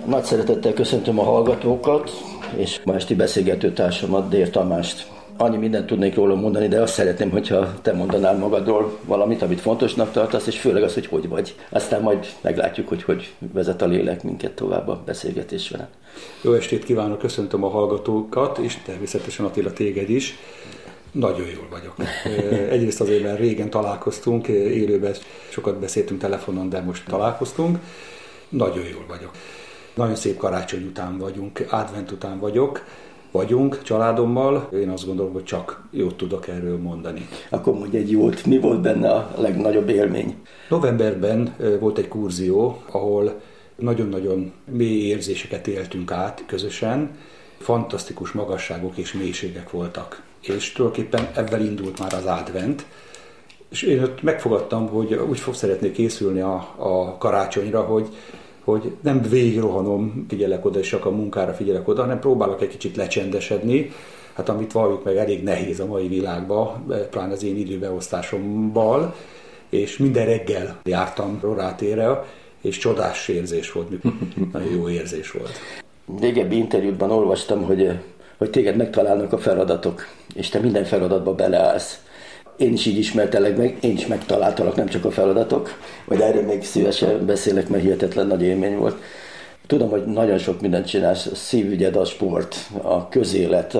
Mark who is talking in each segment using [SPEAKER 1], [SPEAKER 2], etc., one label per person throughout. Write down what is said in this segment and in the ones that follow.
[SPEAKER 1] Nagy szeretettel köszöntöm a hallgatókat, és ma esti beszélgető társamat, Dér Tamást. Annyi mindent tudnék róla mondani, de azt szeretném, hogyha te mondanál magadról valamit, amit fontosnak tartasz, és főleg az, hogy vagy. Aztán majd meglátjuk, hogy vezet a lélek minket tovább a beszélgetés veled.
[SPEAKER 2] Jó estét kívánok, köszöntöm a hallgatókat, és természetesen Attila téged is. Nagyon jól vagyok. Egyrészt azért, mert régen találkoztunk, élőben sokat beszéltünk telefonon, de most találkoztunk. Nagyon jól vagyok. Nagyon szép karácsony után vagyunk, advent után vagyunk családommal. Én azt gondolom, hogy csak jót tudok erről mondani.
[SPEAKER 1] Akkor mondj egy jót. Mi volt benne a legnagyobb élmény?
[SPEAKER 2] Novemberben volt egy kurzió, ahol nagyon-nagyon mély érzéseket éltünk át közösen. Fantasztikus magasságok és mélységek voltak. És tulajdonképpen ebben indult már az advent. És én ott megfogadtam, hogy úgy szeretnék készülni a karácsonyra, hogy nem végigrohanom, figyelek oda, és csak a munkára figyelek oda, hanem próbálok egy kicsit lecsendesedni. Hát amit valljuk meg, elég nehéz a mai világban, pláne az én időbeosztásommal, és minden reggel jártam Rorátére, és csodás érzés volt, nagyon jó érzés volt.
[SPEAKER 1] Régebbi interjútban olvastam, hogy téged megtalálnak a feladatok, és te minden feladatba beleállsz. Én is így ismertelek meg, én is megtaláltalak, nem csak a feladatok, majd erről még szívesen beszélek, mert hihetetlen nagy élmény volt. Tudom, hogy nagyon sok mindent csinálsz, a szívügyed, a sport, a közélet,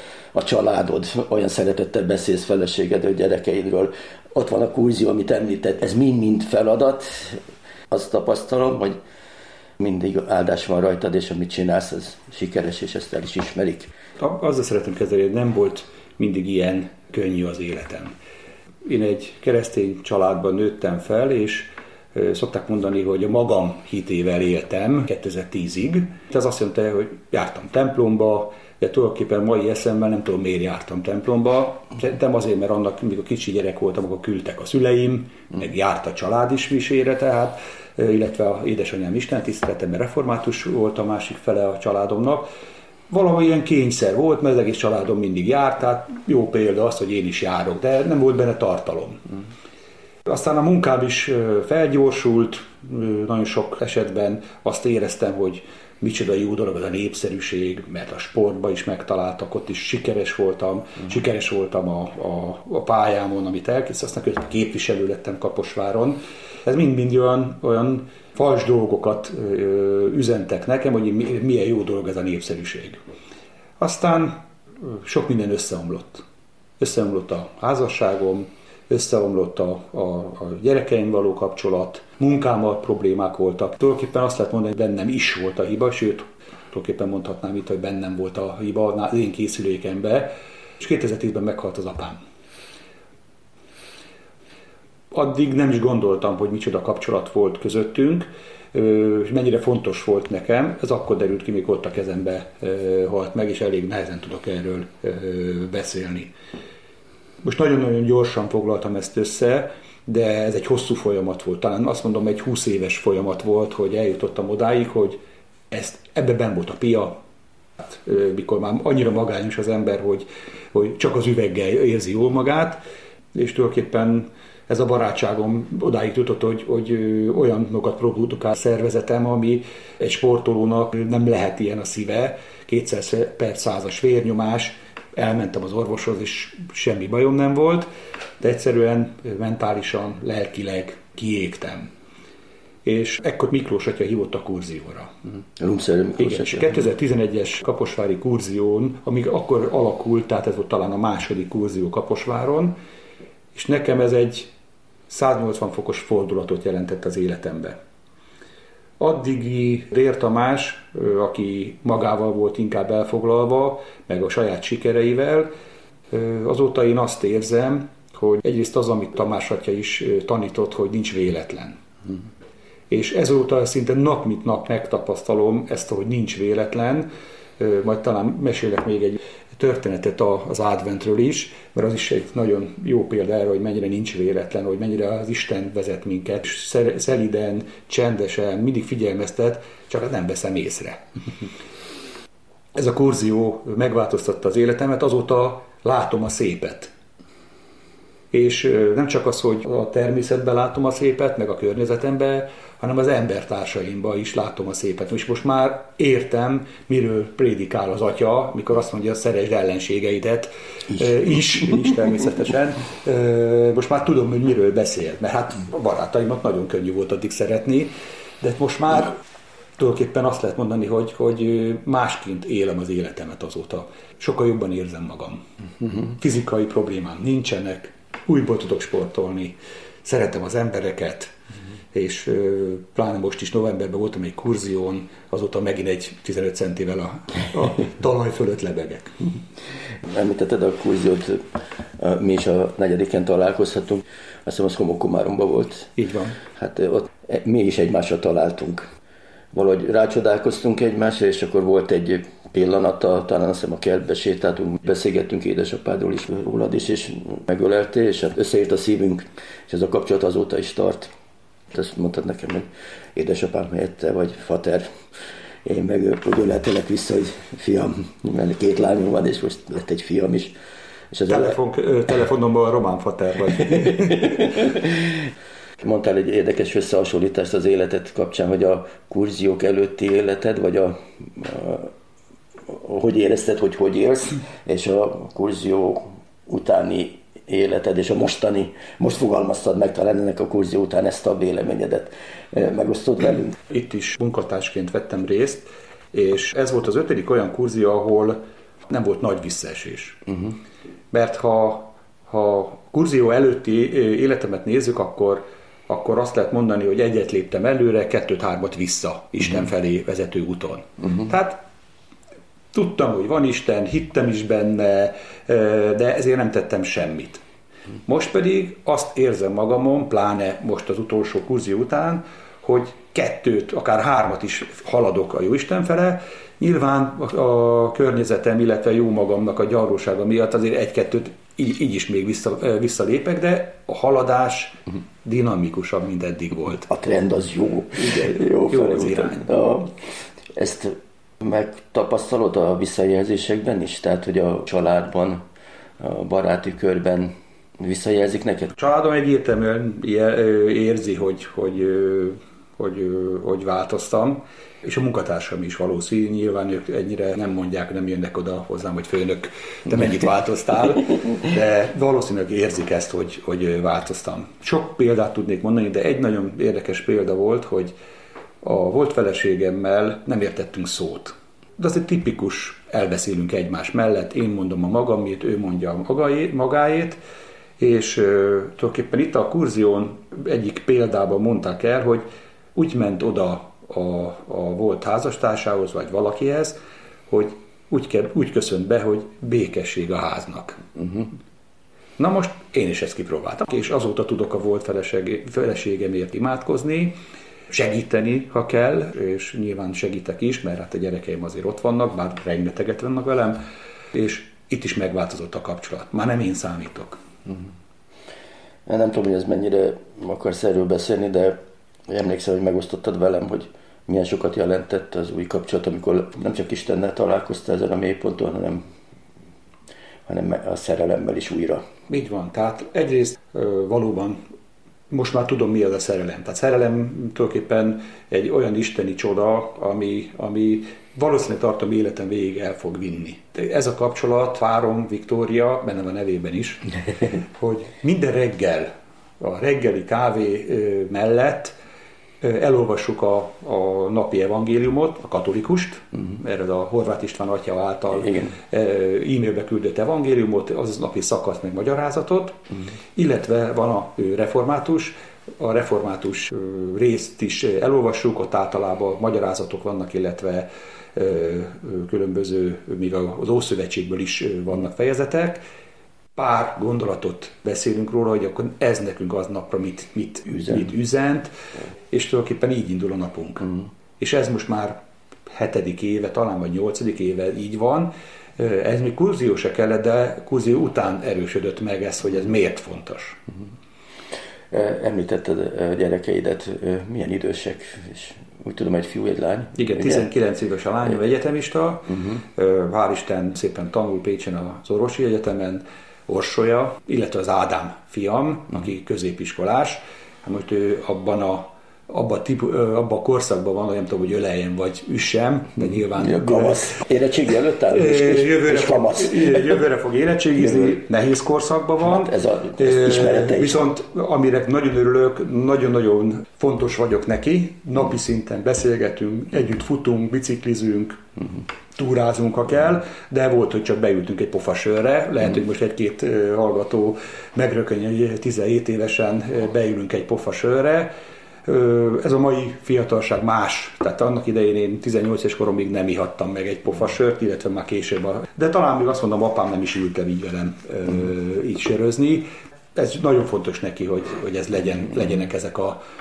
[SPEAKER 1] a családod, olyan szeretettel beszélsz feleségedről, gyerekeidről. Ott van a kurzió, amit említett, ez mind-mind feladat. Azt tapasztalom, hogy mindig áldás van rajtad, és amit csinálsz, ez sikeres, és ezt el is ismerik.
[SPEAKER 2] Azzal szeretném kezdeni, hogy nem volt mindig ilyen könnyű az életem. Én egy keresztény családban nőttem fel, és szokták mondani, hogy a magam hitével éltem 2010-ig. Ez azt jelenti, hogy jártam templomba, de tulajdonképpen mai eszemmel nem tudom, miért jártam templomba. Szerintem azért, mert annak, mikor kicsi gyerek voltam, akkor küldtek a szüleim, meg járt a család is misére, tehát, illetve a édesanyám istentisztelete, mert református volt a másik fele a családomnak. Valami ilyen kényszer volt, mert az egész családom mindig járt, tehát jó példa az, hogy én is járok, de nem volt benne tartalom. Aztán a munkám is felgyorsult, nagyon sok esetben azt éreztem, hogy micsoda jó dolog az a népszerűség, mert a sportban is megtaláltak, ott is sikeres voltam a pályámon, amit elkészítettem, aztán képviselő lettem Kaposváron. Ez mind-mind olyan fals dolgokat üzentek nekem, hogy milyen jó dolog ez a népszerűség. Aztán sok minden összeomlott. Összeomlott a házasságom, összeomlott a gyerekeim való kapcsolat, munkámmal problémák voltak. Tulajdonképpen azt lehet mondani, hogy bennem is volt a hiba, sőt, tulajdonképpen mondhatnám itt, hogy bennem volt a hiba az én készülékemben, és 2010-ben meghalt az apám. Addig nem is gondoltam, hogy micsoda kapcsolat volt közöttünk, és mennyire fontos volt nekem. Ez akkor derült ki, mikor ott a kezembe halt meg, és elég nehezen tudok erről beszélni. Most nagyon-nagyon gyorsan foglaltam ezt össze, de ez egy hosszú folyamat volt. Talán azt mondom, egy 20 éves folyamat volt, hogy eljutottam odáig, hogy ebben benn volt a pia, mikor már annyira magányos az ember, hogy csak az üveggel érzi jól magát, és tulajdonképpen ez a barátságom odáig jutott, hogy olyanokat produkál szervezetem, ami egy sportolónak nem lehet ilyen a szíve, 200/100-as vérnyomás, elmentem az orvoshoz, és semmi bajom nem volt, de egyszerűen mentálisan, lelkileg kiégtem. És ekkor Miklós atya hívott a kurzióra. Igen, és 2011-es kaposvári kurzión, amíg akkor alakult, tehát ez volt talán a második kurzió Kaposváron, és nekem ez egy 180 fokos fordulatot jelentett az életembe. Addigi Dér Tamás, aki magával volt inkább elfoglalva, meg a saját sikereivel, azóta én azt érzem, hogy egyrészt az, amit Tamás atya is tanított, hogy nincs véletlen. És ezóta szinte nap mint nap megtapasztalom ezt, hogy nincs véletlen, majd talán mesélek még egy történetet az adventről is, mert az is egy nagyon jó példa erre, hogy mennyire nincs véletlen, hogy mennyire az Isten vezet minket, szeliden, csendesen, mindig figyelmeztet, csak nem veszem észre. Ez a kurzió megváltoztatta az életemet, azóta látom a szépet. és nem csak az, hogy a természetben látom a szépet, meg a környezetemben, hanem az embertársaimban is látom a szépet. És most már értem, miről prédikál az atya, mikor azt mondja, szeresd ellenségeidet, is természetesen. Most már tudom, hogy miről beszél, mert hát a barátaimat nagyon könnyű volt addig szeretni, de most már tulajdonképpen azt lehet mondani, hogy másként élem az életemet azóta. Sokkal jobban érzem magam. Fizikai problémám nincsenek, újból tudok sportolni, szeretem az embereket, és pláne most is novemberben voltam egy kurzión, azóta megint egy 15 centivel a talaj fölött lebegek.
[SPEAKER 1] Említetted a kurziót, mi is a 4-en találkozhatunk, azt hiszem az Homokomáromban volt.
[SPEAKER 2] Így van.
[SPEAKER 1] Hát ott mi is egymásra találtunk. Valahogy rácsodálkoztunk egymásra, és akkor volt egy pillanata, talán azt hiszem a kertbe sétáltunk, beszélgettünk édesapádról is, rólad is, és megöleltél, és hát összeért a szívünk, és ez a kapcsolat azóta is tart. Azt mondtad nekem, hogy édesapám helyette, vagy fater, én meg úgy öleltelek vissza, hogy fiam, mert 2 lányom van, és most lett egy fiam is. És
[SPEAKER 2] telefonomban a román fater vagy.
[SPEAKER 1] Mondtál egy érdekes összehasonlítást az életed kapcsán, hogy a kurziók előtti életed, vagy hogy érezted, hogy élsz, és a kurzió utáni életed, és a mostani, most fogalmaztad meg talán ennek a kurzió után ezt a véleményedet. Megosztod velünk?
[SPEAKER 2] Itt is munkatársként vettem részt, és ez volt az 5. olyan kurzió, ahol nem volt nagy visszaesés. Mert ha kurzió előtti életemet nézzük, akkor azt lehet mondani, hogy 1 léptem előre, 2-3 vissza Isten felé vezető úton. Tehát tudtam, hogy van Isten, hittem is benne, de ezért nem tettem semmit. Most pedig azt érzem magamon, pláne most az utolsó kurzió után, hogy 2, akár 3 is haladok a Jóisten fele. Nyilván a környezetem, illetve jó magamnak a gyarlósága miatt azért 1-2 így is még visszalépek, de a haladás dinamikusabb, mint eddig volt.
[SPEAKER 1] A trend az jó.
[SPEAKER 2] Igen, jó az irány.
[SPEAKER 1] Ezt megtapasztalod a visszajelzésekben is? Tehát, hogy a családban, a baráti körben visszajelzik neked?
[SPEAKER 2] A családom egyértelműen érzi, hogy változtam, és a munkatársam is valószínű, nyilván ők ennyire nem mondják, nem jönnek oda hozzám, hogy főnök, te mennyit változtál, de valószínűleg érzik ezt, hogy változtam. Sok példát tudnék mondani, de egy nagyon érdekes példa volt, hogy a volt feleségemmel nem értettünk szót. De az egy tipikus, elbeszélünk egymás mellett, én mondom a magamét, ő mondja a magáét, és tulajdonképpen itt a kurzión egyik példában mondták el, hogy úgy ment oda a volt házastársához, vagy valakihez, hogy úgy köszönt be, hogy békesség a háznak. Na most én is ezt kipróbáltam, és azóta tudok a volt feleségemért imádkozni, segíteni, ha kell, és nyilván segítek is, mert hát a gyerekeim azért ott vannak, bár rengeteget vannak velem, és itt is megváltozott a kapcsolat. Már nem én számítok.
[SPEAKER 1] Nem tudom, hogy ez mennyire akarsz erről beszélni, de emlékszem, hogy megosztottad velem, hogy milyen sokat jelentett az új kapcsolat, amikor nem csak Istennel találkoztál ezen a mélyponton, hanem a szerelemmel is újra.
[SPEAKER 2] Így van. Tehát egyrészt valóban most már tudom, mi az a szerelem. Tehát szerelem tulajdonképpen egy olyan isteni csoda, ami valószínűleg tartom életem végig el fog vinni. Ez a kapcsolat, párom, Viktória, benne van a nevében is, hogy minden reggel, a reggeli kávé mellett elolvassuk a napi evangéliumot, a katolikust, erre a Horváth István atya által e-mailbe küldött evangéliumot, az napi szakasz meg magyarázatot, illetve van a református, a református részt is elolvassuk, ott általában magyarázatok vannak, illetve különböző, még az Ószövetségből is vannak fejezetek. Pár gondolatot beszélünk róla, hogy akkor ez nekünk az napra mit üzent, és tulajdonképpen így indul a napunk. És ez most már 7. éve, talán vagy 8. éve így van. Ez még kurzió se kellett, de kurzió után erősödött meg ez, hogy ez miért fontos.
[SPEAKER 1] Említetted a gyerekeidet, milyen idősek, és úgy tudom, egy fiú, egy lány.
[SPEAKER 2] Igen, 19 éves a lányom, egyetemista, hál' Isten szépen tanul Pécsen az orvosi egyetemen, Orsolya, illetve az Ádám fiam, aki középiskolás. Hát most ő abban a korszakban van, nem tudom, hogy öleljen vagy üssem, de nyilván...
[SPEAKER 1] Kamasz. Érettségi előtt áll, és kamasz.
[SPEAKER 2] Jövőre fog érettségizni, nehéz korszakban van.
[SPEAKER 1] Hát ez az ismerete is.
[SPEAKER 2] Viszont amire nagyon örülök, nagyon-nagyon fontos vagyok neki, napi szinten beszélgetünk, együtt futunk, biciklizünk, túrázunk, ha kell, de volt, hogy csak beültünk egy pofasörre, lehet, hogy most egy-két hallgató megrökönyöd, hogy 17 évesen beülünk egy pofasörre. Ez a mai fiatalság más, tehát annak idején én 18 éves koromig nem ihattam meg egy pofasört, illetve már később. De talán még azt mondom, apám nem is ült el így velem így sörözni. Ez nagyon fontos neki, hogy ez legyenek ezek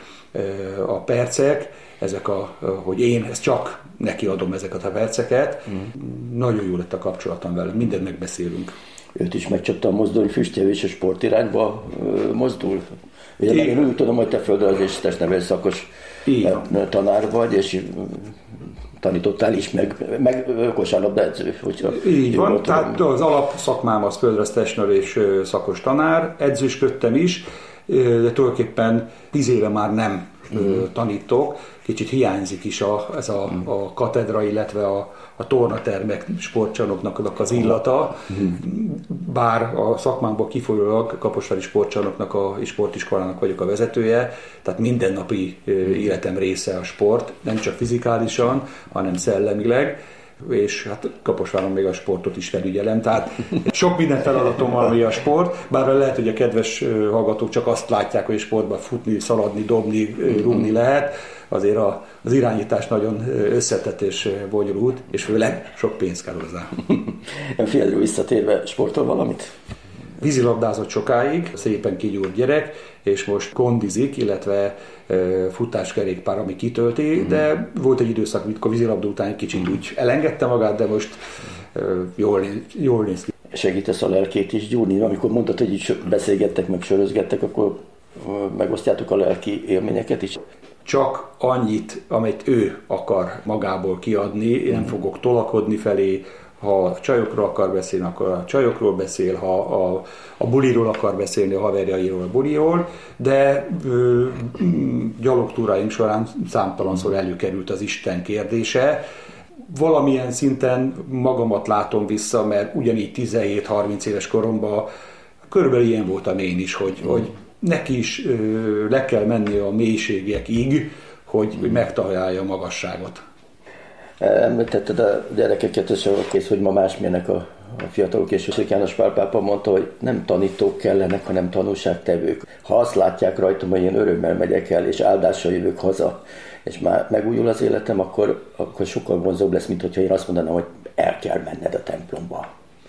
[SPEAKER 2] a percek, hogy én ezt csak neki adom ezeket a perceket. Nagyon jó lett a kapcsolatom vele, mindent megbeszélünk.
[SPEAKER 1] Őt is megcsapta a mozdony füstje, és a sportirányba mozdul. Ugye én úgy tudom, hogy te földrajz és testnevelés szakos tanár vagy, és tanítottál is, meg kosárlabdaedző.
[SPEAKER 2] Így van, tehát az alapszakmám az földrajz testnevelés szakos tanár, edzősködtem is, de tulajdonképpen 10 éve már nem tanítok, kicsit hiányzik is ez a katedra, illetve a tornatermek, sportcsarnoknak az illata, bár a szakmámból kifolyólag Kaposvári sportcsarnoknak és sportiskolának vagyok a vezetője, tehát mindennapi életem része a sport, nem csak fizikálisan, hanem szellemileg, és hát Kaposváron még a sportot is felügyelem, tehát sok minden feladatom van, ami a sport, bár lehet, hogy a kedves hallgatók csak azt látják, hogy sportban futni, szaladni, dobni, rúgni lehet, azért az irányítás nagyon összetett és bonyolult, és főleg sok pénz kell hozzá.
[SPEAKER 1] Figyelj, visszatérve, sportol valamit?
[SPEAKER 2] Vízilabdázott sokáig, szépen kigyúrt gyerek, és most kondizik, illetve futáskerékpár, ami kitölti, de volt egy időszak, amikor vízilabda után egy kicsit úgy elengedte magát, de most jól néz ki.
[SPEAKER 1] Segítesz a lelkét is gyúrni? Amikor mondtad, hogy így beszélgettek, meg sörözgettek, akkor megosztjátok a lelki élményeket is?
[SPEAKER 2] Csak annyit, amit ő akar magából kiadni, én nem fogok tolakodni felé. Ha a csajokról akar beszélni, akkor a csajokról beszél, ha a buliról akar beszélni, a haverjairól, a buliról, de gyalogtúráink során számtalanszor előkerült az Isten kérdése. Valamilyen szinten magamat látom vissza, mert ugyanígy 17-30 éves koromban körülbelül ilyen voltam én is, hogy neki is le kell menni a mélységekig, hogy megtalálja a magasságot.
[SPEAKER 1] Említetted a gyerekeket, és kész, hogy ma másmilyenek a fiatalok, és János Pál pápa mondta, hogy nem tanítók kellenek, hanem tanúságtevők. Ha azt látják rajtam, hogy én örömmel megyek el, és áldással jövök haza, és már megújul az életem, akkor sokkal vonzóbb lesz, mint hogyha én azt mondanám, hogy el kell menned a templomba.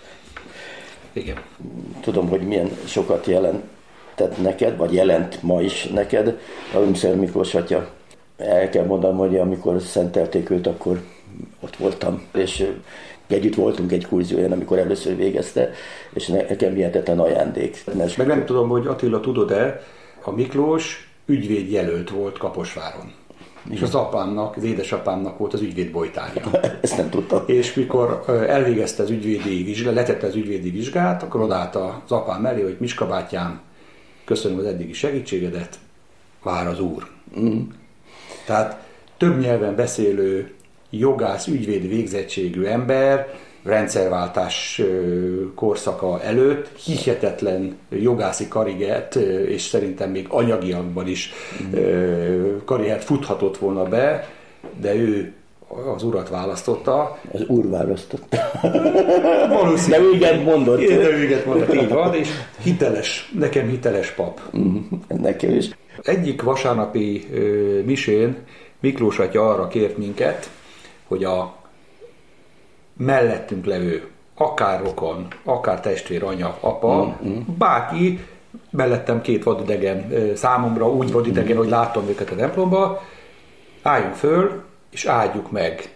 [SPEAKER 2] Igen.
[SPEAKER 1] Tudom, hogy milyen sokat jelentett neked, vagy jelent ma is neked a Ümszer Miklós atya. El kell mondanom, hogy amikor szentelték őt, akkor ott voltam, és együtt voltunk egy kurzióján, amikor először végezte, és nekem hihetetlen ajándék.
[SPEAKER 2] Meg nem tudom, hogy Attila, tudod-e, a Miklós ügyvédjelölt volt Kaposváron. És az apámnak, az édesapámnak volt az ügyvédbojtárja.
[SPEAKER 1] Ezt nem tudtam.
[SPEAKER 2] És mikor elvégezte letette az ügyvédi vizsgát, akkor odállt az apám mellé, hogy Miska bátyám, köszönöm az eddigi segítségedet, vár az úr. Tehát több nyelven beszélő jogász, ügyvéd végzettségű ember, rendszerváltás korszaka előtt hihetetlen jogászi karriert, és szerintem még anyagiakban is karriert futhatott volna be, de ő az urat választotta.
[SPEAKER 1] Az úr választotta.
[SPEAKER 2] Valószínűleg.
[SPEAKER 1] De igen mondott.
[SPEAKER 2] De igen mondott, így van, és nekem hiteles pap.
[SPEAKER 1] Nekem is.
[SPEAKER 2] Egyik vasárnapi misén Miklós atya arra kért minket, hogy a mellettünk levő, akár rokon, akár testvér, anya, apa, bárki, mellettem 2 vadidegen, számomra úgy vadidegen, hogy láttam őket a templomba, álljunk föl, és áldjuk meg.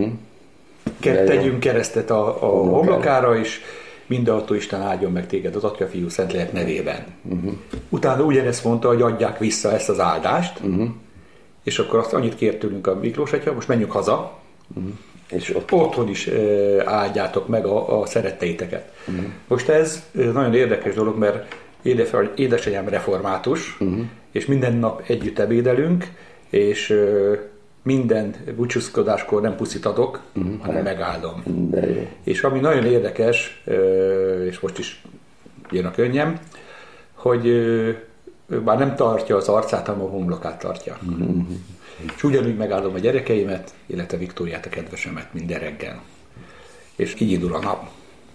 [SPEAKER 2] Tegyünk keresztet a homlokára, és mindenható Isten áldjon meg téged az Atya, Fiú, Szentlélek nevében. Utána ugyanezt mondta, hogy adják vissza ezt az áldást, és akkor azt annyit kért tőlünk a Miklós atya, most menjünk haza,
[SPEAKER 1] És
[SPEAKER 2] otthon is áldjátok meg a szeretteiteket. Most ez nagyon érdekes dolog, mert édesanyám református, és minden nap együtt ebédelünk, és minden búcsúzkodáskor nem puszit adok, hanem megáldom. És ami nagyon érdekes, és most is jön a könnyem, hogy már nem tartja az arcát, hanem a homlokát tartja. És ugyanúgy megáldom a gyerekeimet, illetve Viktóriát, a kedvesemet minden reggel. És így indul a nap.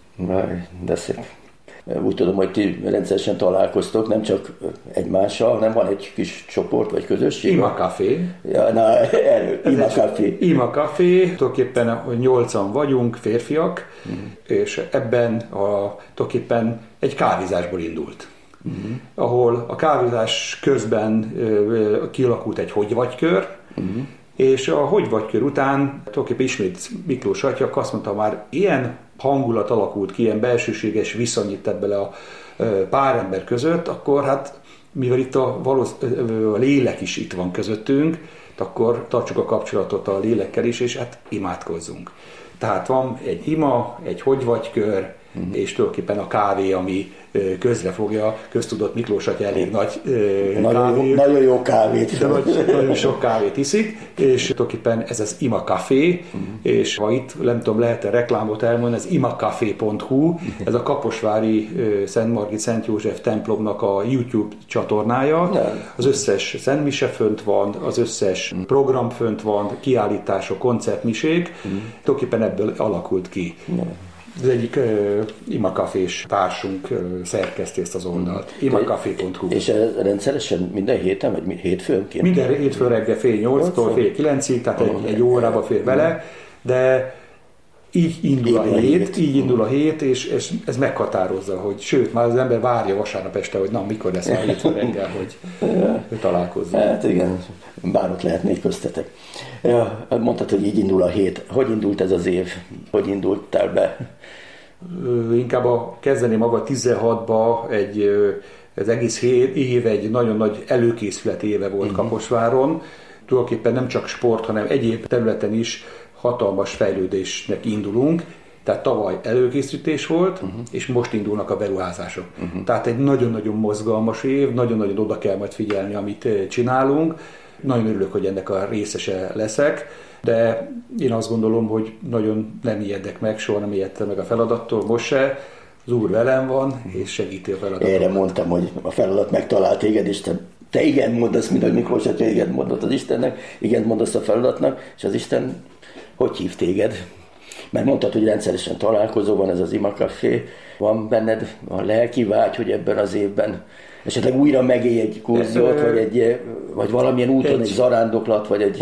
[SPEAKER 1] De szép. Úgy tudom, hogy ti rendszeresen találkoztok, nem csak egymással, hanem van egy kis csoport vagy közösség.
[SPEAKER 2] Ima Café.
[SPEAKER 1] Ja, na, Ima Café.
[SPEAKER 2] Ima Café, tulajdonképpen 8-an vagyunk, férfiak, és ebben tulajdonképpen egy kávézásból indult. Ahol a kávézás közben kialakult egy hogy-vagy-kör, és a hogy-vagy-kör után tulajdonképpen ismét Miklós atya azt mondta, már ilyen hangulat alakult ki, ilyen belsőséges viszony itt ebből a pár ember között, akkor hát mivel itt a lélek is itt van közöttünk, akkor tartsuk a kapcsolatot a lélekkel is, és hát imádkozzunk. Tehát van egy ima, egy hogy-vagy-kör, és tulajdonképpen a kávé, ami közrefogja, köztudott Miklós atya elég nagy kávét.
[SPEAKER 1] Nagyon jó kávét.
[SPEAKER 2] Nagyon sok kávét iszik, és tulajdonképpen ez az Ima Café, és ha itt, nem tudom, lehet-e reklámot elmondani, ez imacafé.hu, ez a kaposvári Szent Margit Szent József templomnak a YouTube csatornája. Az összes szentmise fönt van, az összes program fönt van, kiállítások, koncertmisék, tulajdonképpen ebből alakult ki. Az egyik imacafés társunk szerkeszti ezt az oldalt. imacafé.hu.
[SPEAKER 1] És rendszeresen minden héten, vagy hétfőnként?
[SPEAKER 2] Minden hétfőn reggel fél 8-tól fél 9-ig, tehát egy órába fér bele, de így indul a hét, és ez meghatározza, hogy sőt, már az ember várja vasárnap este, hogy na, mikor lesz már hétfő reggel, hogy találkozzunk.
[SPEAKER 1] Hát igen, bár ott lehetnék köztetek. Ja, mondtad, hogy így indul a hét. Hogy indult ez az év? Hogy indultál be?
[SPEAKER 2] Inkább kezdeném maga 16-ba az egész év egy nagyon nagy előkészület éve volt Kaposváron. Tulajdonképpen nem csak sport, hanem egyéb területen is hatalmas fejlődésnek indulunk. Tehát tavaly előkészítés volt, és most indulnak a beruházások. Tehát egy nagyon-nagyon mozgalmas év, nagyon-nagyon oda kell majd figyelni, amit csinálunk. Nagyon örülök, hogy ennek a részese leszek, de én azt gondolom, hogy nagyon nem ijedek meg, soha nem ijedtem meg a feladattól, most se. Az Úr velem van, és segíti a feladatot.
[SPEAKER 1] Erre mondtam, hogy a feladat megtalált téged, és te igen mondasz, mint hogy Miklós atya igen mondott az Istennek, igen mondasz a feladatnak, és az Isten hogy hív téged? Mert mondtad, hogy rendszeresen találkozó van ez az Ima Café, van benned a lelki vágy, hogy ebben az évben esetleg újra megélj egy kurziót, vagy valamilyen úton egy zarándoklat, vagy egy...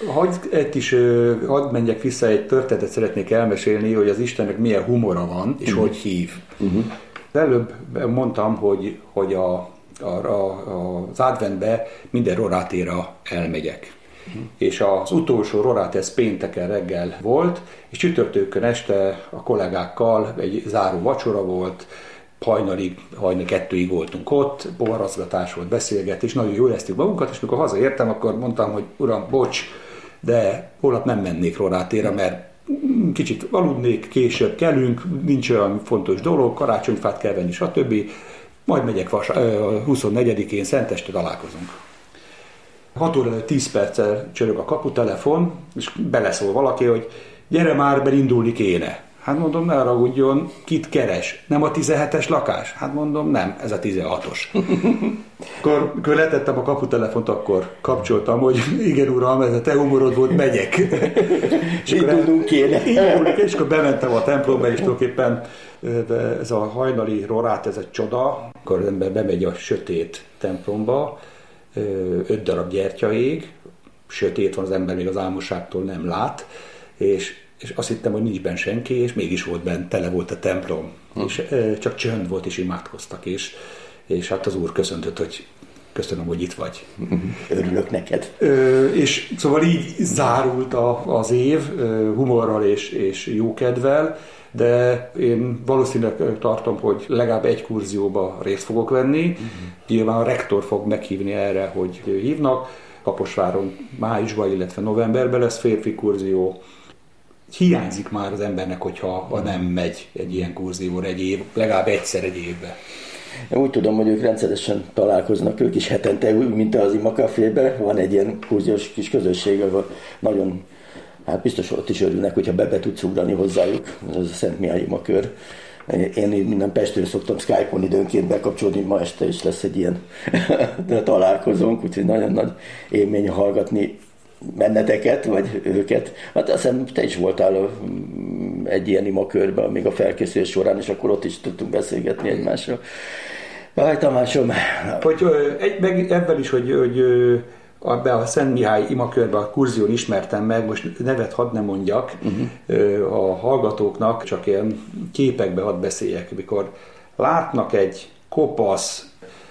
[SPEAKER 2] Hadd menjek vissza, egy történetet szeretnék elmesélni, hogy az Istennek milyen humora van, és hogy hív. Előbb mondtam, hogy az adventbe minden rorátéra elmegyek. És az utolsó rorát ez pénteken reggel volt, és csütörtökön este a kollégákkal egy záró vacsora volt, hajnali 2-ig voltunk ott, bogarazgatás volt, beszélgetés, nagyon jól éreztük magunkat, és mikor hazaértem, akkor mondtam, hogy uram, bocs, de holnap nem mennék rorátéra, mert kicsit aludnék, később kelünk, nincs olyan fontos dolog, karácsonyfát kell venni, stb. Majd megyek 24-én, szenteste találkozunk. 6 óra 10 perccel csörög a kaputelefon, és beleszól valaki, hogy gyere már, mert indulni kéne. Hát mondom, ne haragudjon, kit keres? Nem a 17-es lakás? Hát mondom, nem, ez a 16-os. Akkor letettem a kaputelefont, akkor kapcsoltam, hogy igen uram, ez a te humorod volt, megyek.
[SPEAKER 1] És indulnunk kéne.
[SPEAKER 2] És akkor bementem a templomba, és tulajdonképpen ez a hajnali rorát, ez egy csoda. Akkor az ember bemegy a sötét templomba, 5 darab gyertya ég, sötét van, az ember még az álmosságtól nem lát, és azt hittem, hogy nincs benne senki, és mégis volt benne, tele volt a templom. És csak csönd volt, és imádkoztak, és hát az Úr köszöntött, hogy köszönöm, hogy itt vagy.
[SPEAKER 1] Örülök neked.
[SPEAKER 2] És szóval így zárult az év, humorral és jókedvel, de én valószínűleg tartom, hogy legalább egy kurzióba részt fogok venni. Nyilván a rektor fog meghívni erre, hogy hívnak. Kaposváron májusban, illetve novemberben lesz férfi kurzió. hiányzik már az embernek, hogyha nem megy egy ilyen kurzióra egy év, legalább egyszer egy évben.
[SPEAKER 1] Én úgy tudom, hogy ők rendszeresen találkoznak, ők is hetente, mint az Ima Cafében, van egy ilyen kurziós kis közösség, ahol nagyon, hát biztos ott is örülnek, hogyha be tudsz ugrani hozzájuk, ez a Szent Mihály imakör. Én minden Pestről szoktam Skype-on időnként bekapcsolni, ma este is lesz egy ilyen találkozónk, úgyhogy nagyon nagy élmény hallgatni benneteket, vagy őket. Hát azt hiszem, te is voltál egy ilyen imakörben, még a felkészülés során, és akkor ott is tudtunk beszélgetni egymással. Jaj, Tamásom!
[SPEAKER 2] Meg ebben is, hogy ebben a Szent Mihály imakörben a kurzión ismertem meg, most nevet hadd ne mondjak, a hallgatóknak csak ilyen képekbe hadd beszéljek, mikor látnak egy kopasz,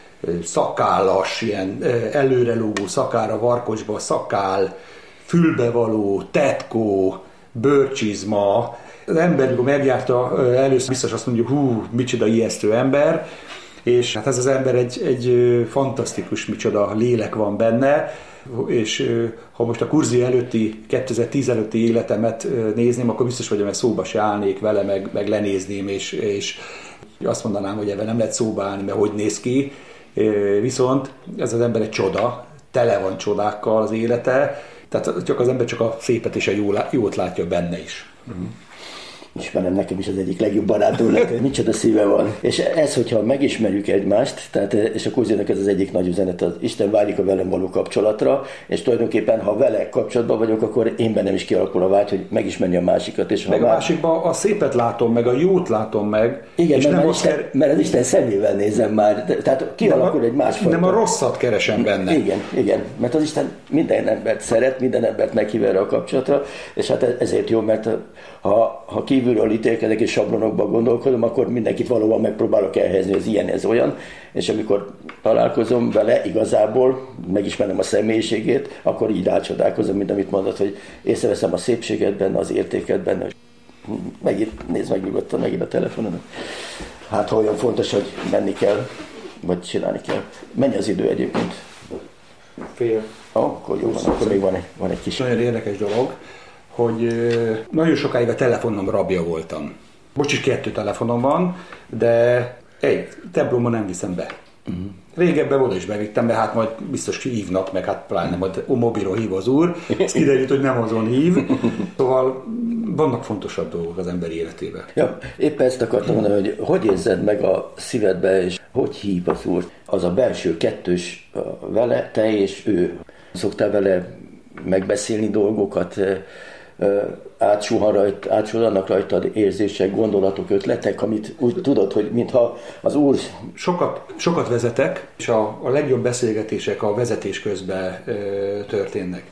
[SPEAKER 2] szakállas, ilyen előrelógó szakára, varkocsba szakál, fülbevaló, tetkó, bőrcsizma. Az ember, amikor megjárta, először biztos azt mondjuk, hú, micsoda ijesztő ember, és hát ez az ember egy fantasztikus, micsoda lélek van benne, és ha most a kurzió előtti, 2010 előtti életemet nézném, akkor biztos vagyok, hogy szóba se állnék vele, meg lenézném, és azt mondanám, hogy ebben nem lehet szóba állni, mert hogy néz ki. Viszont ez az ember egy csoda, tele van csodákkal az élete, tehát csak az ember csak a szépet és a jót látja benne is.
[SPEAKER 1] Ismerem, nekem is az egyik legjobb barátom, micsoda szíve van. És ez, hogyha megismerjük egymást, tehát, és a kurziónak ez az egyik nagy üzenet, az Isten vágyik a velem való kapcsolatra, és tulajdonképpen, ha vele kapcsolatban vagyok, akkor én bennem is kialakul a vágy, hogy megismerni a másikat. És
[SPEAKER 2] meg a másikban a szépet látom meg, a jót látom meg.
[SPEAKER 1] Igen, és mert az Isten szemével nézem már, tehát kialakul egy másfajta.
[SPEAKER 2] Nem a rosszat keresem benne.
[SPEAKER 1] Igen, mert az Isten minden embert szeret, minden embert meghív erre a kapcsolatra, és hát ezért jó, mert ha kívülről ítélkedek és sablonokban gondolkodom, akkor mindenkit valóban megpróbálok elhelyezni, az ilyen, ez olyan, és amikor találkozom vele, igazából megismerem a személyiségét, akkor így rácsodálkozom, mint amit mondod, hogy észreveszem a szépséget benne, az értéket benne. Nézd meg nyugodtan megint a telefonon. Hát ha olyan fontos, hogy menni kell, vagy csinálni kell. Mennyi az idő egyébként?
[SPEAKER 2] Fél.
[SPEAKER 1] Akkor jó van, akkor még van egy kis...
[SPEAKER 2] Nagyon érdekes dolog, hogy nagyon sokáig a telefonom rabja voltam. Most is 2 telefonom van, de egy templomban nem viszem be. Régebben oda is bevittem, de hát majd biztos hívnak, meg hát pláne majd mobilról hív az úr. Ez kiderült, hogy nem azon hív. Szóval vannak fontosabb dolgok az ember életében.
[SPEAKER 1] Ja, éppen ezt akartam mondani, hogy érzed meg a szívedbe, és hogy hív az úr? Az a belső kettős vele, te és ő. Szoktál vele megbeszélni dolgokat, átsuhannak rajtad érzések, gondolatok, ötletek, amit úgy tudod, hogy mintha az Úr...
[SPEAKER 2] Sokat vezetek, és a legjobb beszélgetések a vezetés közben történnek.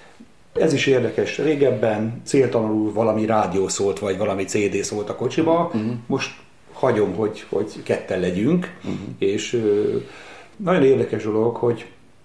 [SPEAKER 2] Ez is érdekes. Régebben céltalanul valami rádió szólt, vagy valami CD szólt a kocsiba. Most hagyom, hogy ketten legyünk, és nagyon érdekes dolog, hogy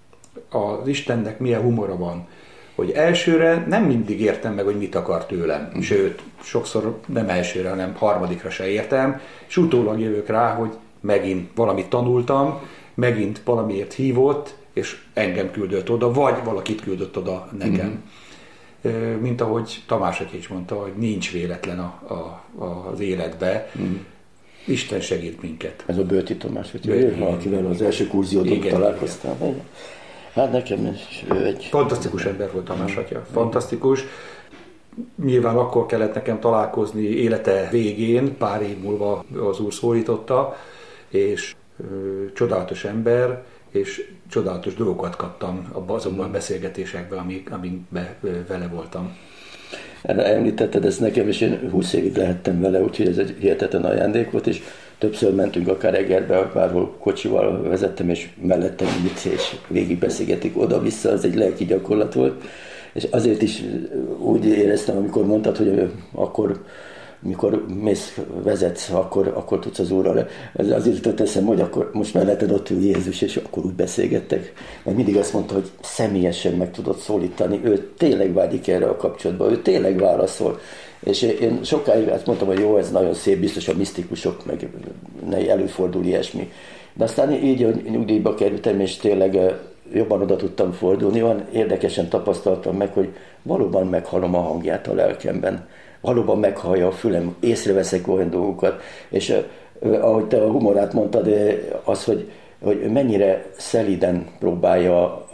[SPEAKER 2] az Istennek milyen humora van. Hogy elsőre nem mindig értem meg, hogy mit akar tőlem. Sőt, sokszor nem elsőre, hanem harmadikra se értem, és utólag jövök rá, hogy megint valamit tanultam, megint valamiért hívott, és engem küldött oda, vagy valakit küldött oda nekem. Mint ahogy Tamás Atya is mondta, hogy nincs véletlen az életbe. Isten segít minket.
[SPEAKER 1] Ez a Bölti Tamás Atya, akivel az első kurziódon találkoztál. Igen. Hát nekem is egy...
[SPEAKER 2] Fantasztikus ember volt Tamás Atya. Fantasztikus. Nyilván akkor kellett nekem találkozni élete végén, pár év múlva az úr szólította, és csodálatos ember, és csodálatos dolgokat kaptam azokban a beszélgetésekben, amikben vele voltam.
[SPEAKER 1] Említetted ezt nekem, és én 20 évig lehettem vele, úgyhogy ez egy hihetetlen ajándék volt, és többször mentünk akár Egerbe, bárhol kocsival vezettem, és mellettem itt, és végig beszélgetik oda-vissza, az egy lelki gyakorlat volt. És azért is úgy éreztem, amikor mondtad, hogy akkor, mikor vezetsz, akkor tudsz az Úrral. Azért jutott eszem, hogy akkor most melletted ott ül Jézus, és akkor úgy beszélgettek. Mert mindig azt mondta, hogy személyesen meg tudod szólítani, ő tényleg vágyik erre a kapcsolatba, ő tényleg válaszol. És én sokáig azt mondtam, hogy jó, ez nagyon szép, biztos a misztikusok, meg előfordul ilyesmi. De aztán így, hogy nyugdíjba kerültem, és tényleg jobban oda tudtam fordulni, olyan érdekesen tapasztaltam meg, hogy valóban meghallom a hangját a lelkemben. valóban meghallja a fülem, észreveszek olyan dolgokat, és ahogy te a humorát mondtad, az, hogy mennyire szelíden próbálja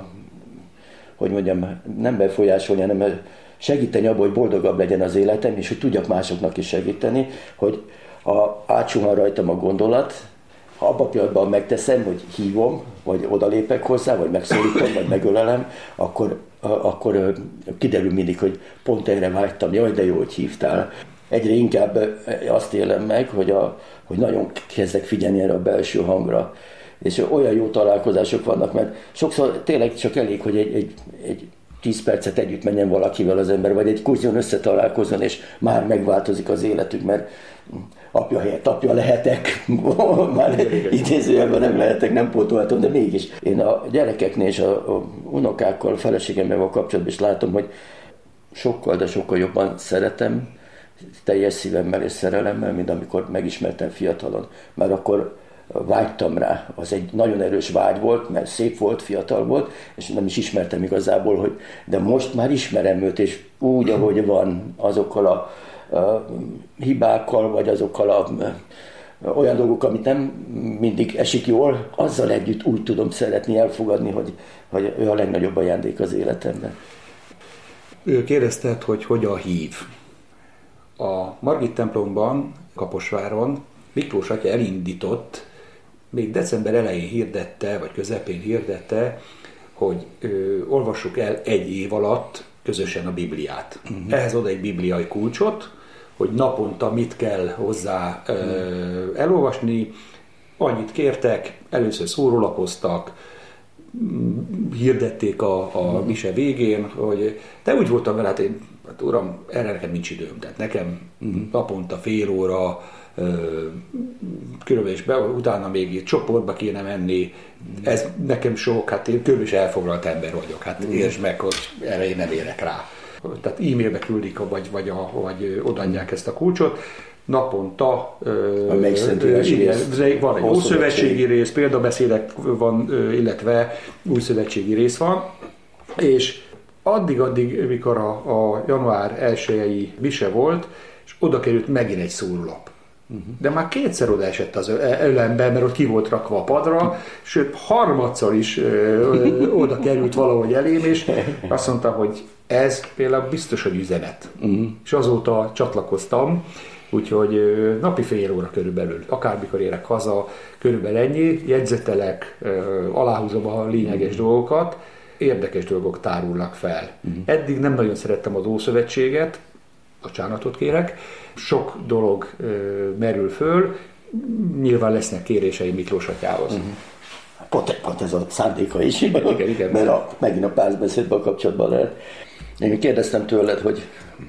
[SPEAKER 1] hogy mondjam, nem befolyásolni, hanem segíteni abban, hogy boldogabb legyen az életem, és hogy tudjak másoknak is segíteni, hogy ha átsuhan rajtam a gondolat, ha abban a pillanatban megteszem, hogy hívom, vagy odalépek hozzá, vagy megszólítom, vagy megölelem, akkor kiderül mindig, hogy pont erre vágytam, jaj, de jó, hogy hívtál. Egyre inkább azt élem meg, hogy nagyon kezdek figyelni erre a belső hangra. És olyan jó találkozások vannak, mert sokszor tényleg csak elég, hogy egy 10 percet együtt menjen valakivel az ember, vagy egy kurzion összetalálkozzon, és már megváltozik az életük, mert apja helyett apja lehetek, már idézőjelben nem lehetek, nem pótolhatom, de mégis. Én a gyerekeknél és a unokákkal, feleségemmel van kapcsolatban is látom, hogy sokkal, de sokkal jobban szeretem, teljes szívemmel és szerelemmel, mint amikor megismertem fiatalon. Mert akkor vágytam rá, az egy nagyon erős vágy volt, mert szép volt, fiatal volt, és nem is ismertem igazából, de most már ismerem őt, és úgy, ahogy van, azokkal a hibákkal, vagy azokkal olyan dolgok, amit nem mindig esik jól, azzal együtt úgy tudom szeretni, elfogadni, hogy ő a legnagyobb ajándék az életemben.
[SPEAKER 2] Kérdezted, hogy hogyan hív. A Margit templomban, Kaposváron Miklós atya elindított, még december elején hirdette, vagy közepén hirdette, hogy olvassuk el egy év alatt közösen a Bibliát. Ehhez oda egy bibliai kulcsot, hogy naponta mit kell hozzá elolvasni. Annyit kértek, először szórólapoztak, hirdették a mise végén, de úgy voltam vele, hát uram, erre nekem nincs időm, tehát nekem naponta fél óra, körülbelül is utána még egy csoportba kéne menni, ez nekem sok, hát én körülbelül is elfoglalt ember vagyok, hát értsd meg, hogy erre én nem érek rá. Tehát e-mailbe küldik, vagy odaadják ezt a kulcsot, naponta
[SPEAKER 1] van
[SPEAKER 2] egy ószövetségi rész, példabeszédek van, illetve újszövetségi rész van, és addig, mikor a január 1-i mise volt, és oda került megint egy szórólap. De már kétszer oda esett az ölembe, mert ott ki volt rakva a padra, sőt harmadszor is oda került valahogy elém, és azt mondta, hogy ez például biztos, hogy üzenet. És azóta csatlakoztam, úgyhogy napi fél óra körülbelül, akármikor érek haza, körülbelül ennyi, jegyzetelek, aláhúzom a lényeges dolgokat, érdekes dolgok tárulnak fel. Eddig nem nagyon szerettem az Ószövetséget, bocsánatot kérek, sok dolog merül föl, nyilván lesznek kéréseim Miklós atyához.
[SPEAKER 1] Pont ez a szándéka is,
[SPEAKER 2] igen.
[SPEAKER 1] Mert megint a párbeszédben kapcsolatban lehet. Én kérdeztem tőled, hogy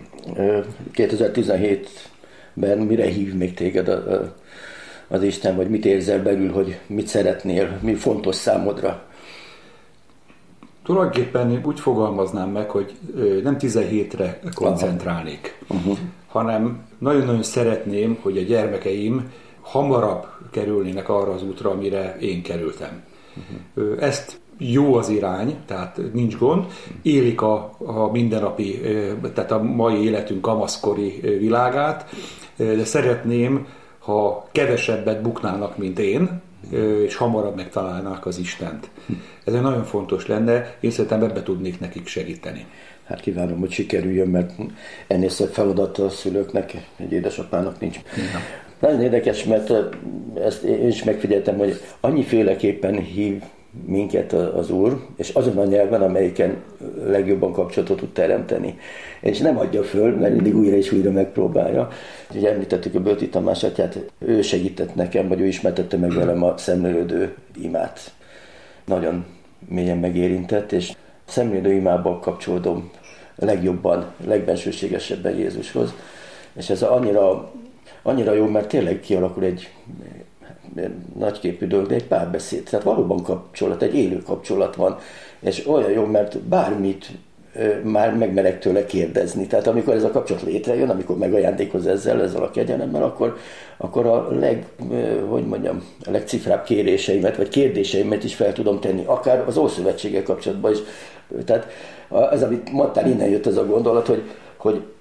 [SPEAKER 1] 2017-ben mire hív még téged az Isten, vagy mit érzel belül, hogy mit szeretnél, mi fontos számodra?
[SPEAKER 2] Tulajdonképpen úgy fogalmaznám meg, hogy nem 17-re koncentrálnék, hanem nagyon-nagyon szeretném, hogy a gyermekeim hamarabb kerülnének arra az útra, amire én kerültem. Ezt jó az irány, tehát nincs gond, élik a mindennapi, tehát a mai életünk kamaszkori világát, de szeretném, ha kevesebbet buknának, mint én, és hamarabb megtalálnák az Istent. Ez nagyon fontos lenne, én szerintem ebbe tudnék nekik segíteni.
[SPEAKER 1] Hát kívánom, hogy sikerüljön, mert ennél szebb feladata a szülőknek, egy édesapának nincs. Nagyon érdekes, mert ezt én is megfigyeltem, hogy annyiféleképpen hív minket az Úr, és azon a nyelven, amelyiken legjobban kapcsolatot tud teremteni. És nem adja föl, mert mindig újra és újra megpróbálja. Ugye említettük a Bölti Tamás atyát, ő segített nekem, vagy ő ismertette meg velem a szemlélődő imát. Nagyon mélyen megérintett, és a szemlélődő imában kapcsolódom legjobban, legbensőségesebben Jézushoz. És ez annyira jó, mert tényleg kialakul egy nagyképű dolog, de egy párbeszéd. Tehát valóban kapcsolat, egy élő kapcsolat van. És olyan jó, mert bármit már megmerek tőle kérdezni. Tehát amikor ez a kapcsolat létrejön, amikor megajándékoz ezzel a kegyelemmel, akkor a legcifrább kéréseimet, vagy kérdéseimet is fel tudom tenni, akár az Ószövetséggel kapcsolatban is. Tehát az, amit mondtál, innen jött ez a gondolat, hogy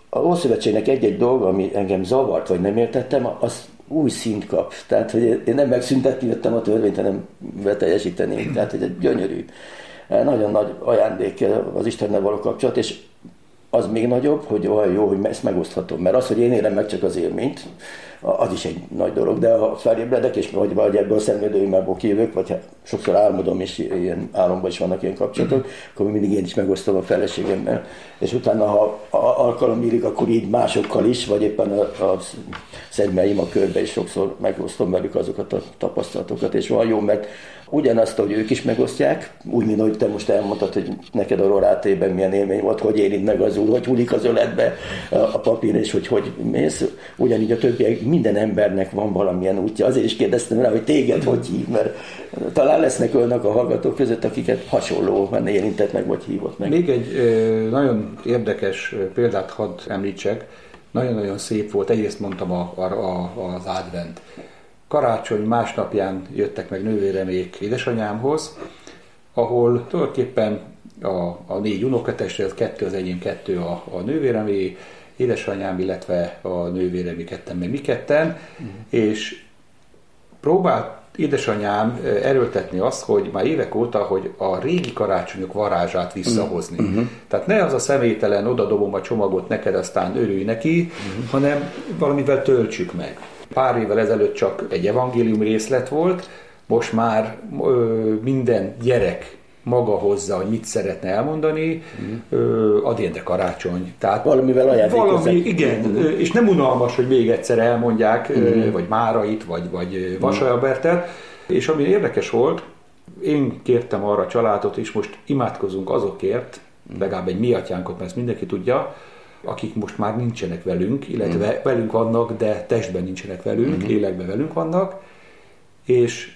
[SPEAKER 1] a Ószövetségnek egy-egy dolga, ami engem zavart, vagy nem értettem, az új szint kap. Tehát, hogy én nem megszüntetni jöttem a törvényt, hanem beteljesíteni. Tehát, hogy egy gyönyörű, nagyon nagy ajándék az Istennel való kapcsolat, és az még nagyobb, hogy olyan jó, hogy ezt megoszthatom. Mert az, hogy én élem meg csak az élményt, az is egy nagy dolog, de ha felébredek, és vagy ebből a szemlődőimből kijövök, vagy sokszor álmodom, és ilyen álomban is vannak ilyen kapcsolatok, akkor mindig én is megosztom a feleségemmel. És utána, ha alkalom nyílik, akkor így másokkal is, vagy éppen a szegymeim a körbe is sokszor megosztom velük azokat a tapasztalatokat, és van jó, mert ugyanazt, hogy ők is megosztják, úgy, mint ahogy te most elmondtad, hogy neked a Rorátében milyen élmény volt, hogy érint meg az Úr, hogy hullik az öletbe a papír, és hogy mész. Ugyanígy a többiek, minden embernek van valamilyen útja. Azért is kérdeztem rá, hogy téged hogy hív, mert talán lesznek olyanok a hallgatók között, akiket hasonlóan érintett meg, vagy hívott meg.
[SPEAKER 2] Még egy nagyon érdekes példát hadd említsek. Nagyon-nagyon szép volt, egyrészt mondtam az advent. Karácsony másnapján jöttek meg nővéremék édesanyámhoz, ahol tulajdonképpen a 4 unokatestre, 2 az enyém, 2 a nővéremé, édesanyám, illetve a nővéremé ketten, meg mi ketten, és próbált édesanyám erőltetni azt, hogy már évek óta, hogy a régi karácsonyok varázsát visszahozni. Tehát ne az a személytelen, odadobom a csomagot neked, aztán örülj neki, hanem valamivel töltsük meg. Pár évvel ezelőtt csak egy evangélium részlet volt, most már minden gyerek maga hozza, hogy mit szeretne elmondani, adjénde karácsony. Tehát
[SPEAKER 1] valamivel ajándékozzák.
[SPEAKER 2] Igen, és nem unalmas, hogy még egyszer elmondják, vagy Márait, vagy Vasalbertet. És ami érdekes volt, én kértem arra a családot, és most imádkozunk azokért, legalább egy mi atyánkot, mert ezt mindenki tudja, akik most már nincsenek velünk, illetve velünk vannak, de testben nincsenek velünk, lélekben velünk vannak, és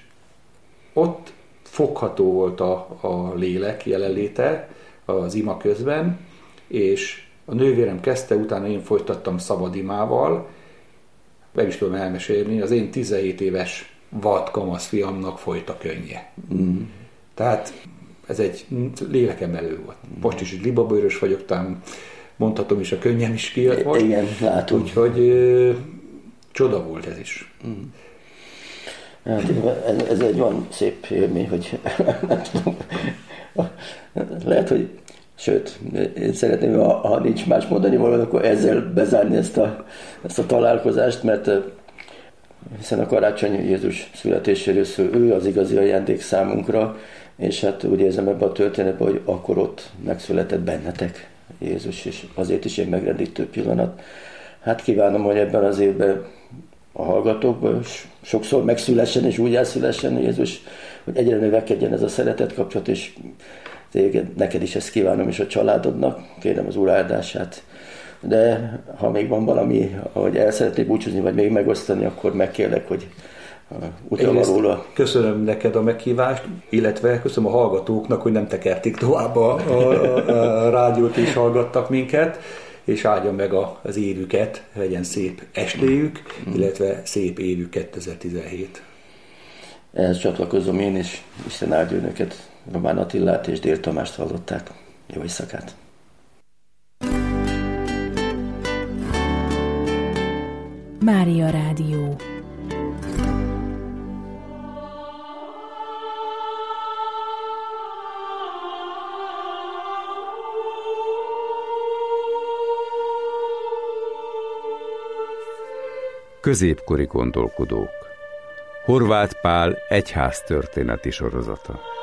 [SPEAKER 2] ott fogható volt a lélek jelenléte az ima közben, és a nővérem kezdte, utána én folytattam szabadimával, meg is tudom elmesélni, az én 17 éves vad kamasz fiamnak folyt a könnye. Tehát ez egy lélekemelő volt. Most is egy libabőrös vagyok, talán mondhatom is, a könnyem is kijött most.
[SPEAKER 1] Igen, látom.
[SPEAKER 2] Úgyhogy csoda volt ez is.
[SPEAKER 1] Hát, ez egy olyan szép élmény, hogy nem tudom. Lehet, hogy sőt, én szeretném, ha nincs más mondani valami, akkor ezzel bezárni ezt a találkozást, mert hiszen a karácsony Jézus születéséről szól, ő az igazi ajándék számunkra, és hát úgy érzem ebben a történetben, hogy akkor ott megszületett bennetek Jézus, és azért is egy megrendítő pillanat. Hát kívánom, hogy ebben az évben a hallgatókban sokszor megszülessen és úgy elszülessen Jézus, hogy egyre növekedjen ez a szeretet kapcsolat, és neked is ezt kívánom, és a családodnak, kérem az Úr áldását. De ha még van valami, ahogy el szeretnék búcsúzni, vagy még megosztani, akkor megkérlek, hogy utalva róla.
[SPEAKER 2] Köszönöm neked a meghívást, illetve köszönöm a hallgatóknak, hogy nem tekerték tovább a rádiót, és hallgattak minket, és áldjon meg az évüket, legyen szép estéjük, illetve szép évük 2017.
[SPEAKER 1] Ehhez csatlakozom én is, Isten áldja önöket, Román Attillát és Dél Tamást hallották. Jó éjszakát!
[SPEAKER 3] Mária Rádió.
[SPEAKER 4] Középkori gondolkodók. Horváth Pál egyháztörténeti sorozata.